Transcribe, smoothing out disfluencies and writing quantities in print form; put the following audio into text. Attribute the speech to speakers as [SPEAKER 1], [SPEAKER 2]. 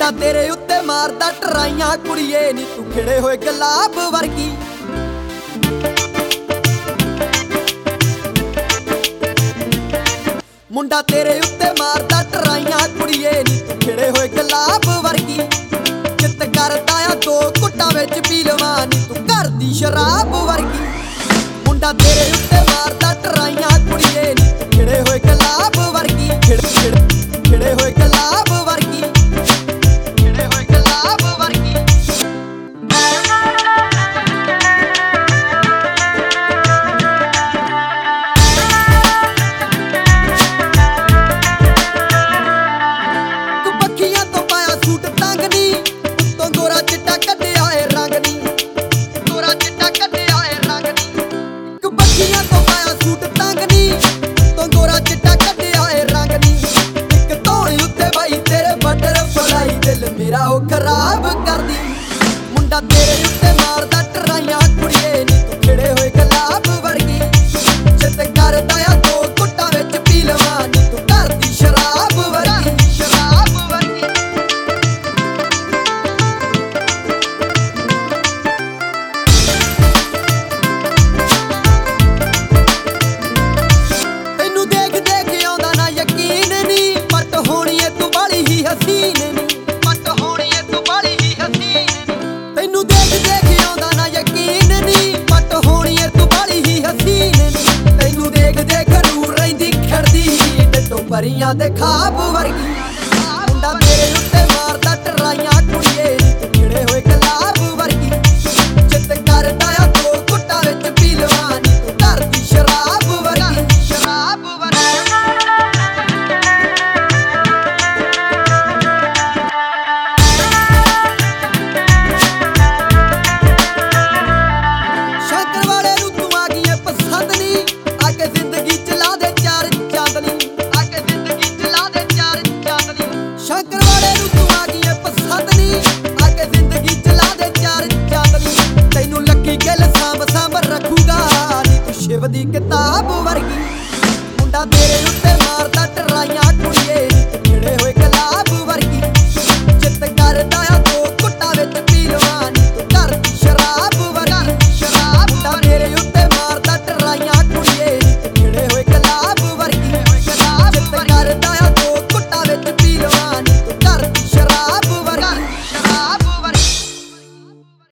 [SPEAKER 1] ਮੁੰਡਾ ਤੇਰੇ ਉੱਤੇ ਮਾਰਦਾ ਟਰਾਈਆਂ ਕੁੜੀਏ ਨੀ ਤੂੰ ਖਿੜੇ ਹੋਏ ਗੁਲਾਬ ਵਰਗੀ। ਮੁੰਡਾ ਤੇਰੇ ਉੱਤੇ ਮਾਰਦਾ ਟਰਾਈਆਂ ਕੁੜੀਏ ਨੀ ਤੂੰ ਖਿੜੇ ਹੋਏ ਗੁਲਾਬ ਵਰਗੀ। ਚਿੱਤ ਕਰਦਾ ਆ ਦੋ ਘੁੱਟਾਂ ਵਿੱਚ ਪੀ ਲਵਾਂ ਨੀ ਤੂੰ ਘਰ ਦੀ ਸ਼ਰਾਬ ਵਰਗੀ। ਮੁੰਡਾ ਤੇਰੇ ਉੱਤੇ ਮਾਰਦਾ ਟਰਾਈਆਂ ਕੁੜੀਏ ਨੀ ਤੂੰ ਖਿੜੇ ਹੋਏ ਗੁਲਾਬ ਵਰਗੀ। ਖਿੜੇ ਹੋਏ ਗੁਲਾਬ ਵਰਗੀ। ਖਿੜੇ ਹੋਏ ਗੁਲਾਬ ਵਰਗੀ। ਤੂੰ ਪੱਖੀਆਂ ਤੋਂ ਪਾਇਆ ਸੂਟ ਤੰਗ ਨੀ ਉੱਤੋਂ ਗੋਰਾ ਚਿੱਟਾ ਕੱਢਿਆ ਏ ਰੰਗ ਨੀ। ਗੋਰਾ ਚਿੱਟਾ ਕੱਢਿਆ ਏ ਰੰਗ ਨੀ। ਤੂੰ ਪੱਖੀਆਂ ਤੋਂ ਪਾਇਆ ਸੂਟ ਤੰਗ ਨੀ ਉੱਤੋਂ ਗੋਰਾ ਚਿੱਟਾ ਕੱਢਿਆ ਏ ਰੰਗ ਨੀ। ਇੱਕ ਧੌਣ ਉੱਤੇ ਬਾਈ ਤੇਰੇ ਬਟਰ ਫਲਾਈ ਦਿਲ ਮੇਰਾ ਉਹ ਖਰਾਬ ਕਰਦੀ। ਮੁੰਡਾ ਤੇਰੇ ਉੱਤੇ ਮਾਰਦਾ ਟਰਾਈਆਂ ਕੁੜੀਏ ਨੀ ਤੂੰ ਖਿੜੇ ਹੋਏ ਗੁਲਾਬ ਵਰਗੀ। ਚਿੱਤ ਕਰਦਾ ਆ ਦੋ ਘੁੱਟਾਂ ਵਿੱਚ ਪੀ ਲਵਾਂ ਨੀ ਤੂੰ ਘਰ ਦੀ ਸ਼ਰਾਬ ਵਰਗੀ। ਸ਼ਰਾਬ ਵਰਗੀ। ਤੈਨੂੰ ਦੇਖ ਦੇਖ ਆਉਂਦਾ ਨਾ ਯਕੀਨ ਨੀ ਪੱਟ ਹੋਣੀ ਏ ਤੂੰ ਬਾਲੀ ਹੀ ਹਸੀਨ ਨੀ। ਪੱਟ ਹੋਣੀ ਏ ਤੂੰ ਬਾਲੀ ਹੀ ਹਸੀਨ ਨੀ। ਤੈਨੂੰ ਦੇਖ ਦੇਖ ਆਉਂਦਾ ਨਾ ਯਕੀਨ ਨੀ ਪੱਟ ਹੋਣੀ ਏ ਤੂੰ ਬਾਲੀ ਹੀ ਹਸੀਨ ਨੀ। ਤੈਨੂੰ ਦੇਖ ਦੇਖ ਰੂਹ ਰਹਿੰਦੀ ਖੜਦੀ ਡੱਟੋ ਪਰੀਆਂ ਦੇ ਖਾਬ ਵਰਗੀ। ਮੁੰਡਾ ਤੇਰੇ ਉੱਤੇ ਮਾਰਦਾ ਟਰਾਈਆਂ ਕੁੜੀਏ ਨੀ ਤੂੰ ਖਿੜੇ ਹੋਏ ਗੁਲਾਬ ਵਰਗੀ। ਚਿੱਤ ਕਰਦਾ ਆ ਦੋ ਘੁੱਟਾਂ ਵਿੱਚ ਪੀ ਲਵਾਂ ਨੀ ਤੂੰ ਘਰ ਦੀ ਸ਼ਰਾਬ ਵਰਗੀ। ਸ਼ਰਾਬ ਵਰਗੀ। ਸ਼ੰਕਰ ਵਾਲੇ ਨੂੰ ਤੂੰ ਆ ਗਈ ਏ ਪਸੰਦ ਨੀ ਆ ਕੇ ਜ਼ਿੰਦਗੀ ਚ ਲਾ ਦੇ ਚਾਰ ਚਾਂਦਨੀ। ਆ ਕੇ ਜ਼ਿੰਦਗੀ ਚ ਲਾ ਦੇ ਚਾਰ ਚਾਂਦਨੀ। ਸ਼ੰਕਰ ਵਾਲੇ ਨੂੰ ਤੂੰ ਆ ਗਈ ਏ ਪਸੰਦ ਨੀ ਆ ਕੇ ਜ਼ਿੰਦਗੀ ਚ ਲਾ ਦੇ ਚਾਰ ਚਾਂਦਨੀ। ਤੈਨੂੰ ਲੱਕੀ ਗਿੱਲ ਸਾਂਭ ਸਾਂਭ ਰੱਖੂਗਾ ਨੀ ਤੂੰ ਸ਼ਿਵ ਦੀ ਕਿਤਾਬ ਵਰਗੀ। ਮੁੰਡਾ ਤੇਰੇ